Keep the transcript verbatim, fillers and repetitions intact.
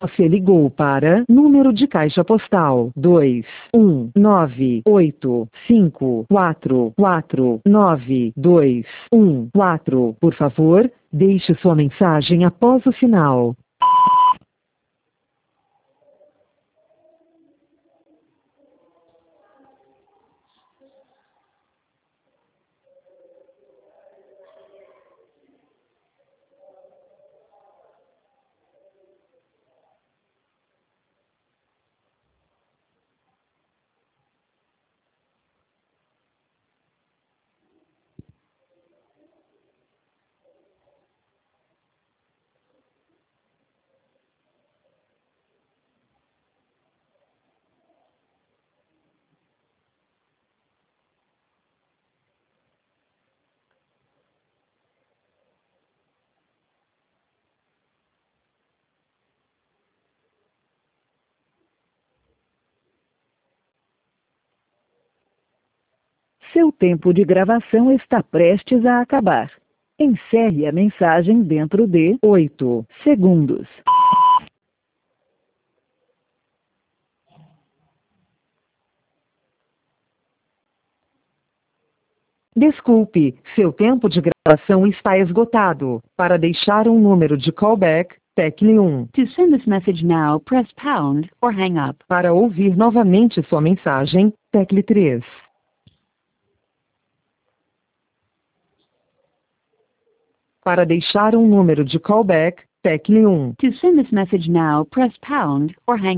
Você ligou para número de caixa postal dois um nove oito cinco quatro quatro nove dois um quatro. Por favor, deixe sua mensagem após o sinal. Seu tempo de gravação está prestes a acabar. Encerre a mensagem dentro de oito segundos. Desculpe, seu tempo de gravação está esgotado. Para deixar um número de callback, tecle um. To send this message now, press pound or hang up. Para ouvir novamente sua mensagem, tecle três. Para deixar um número de callback, tecle um. To send this message now, press pound or hang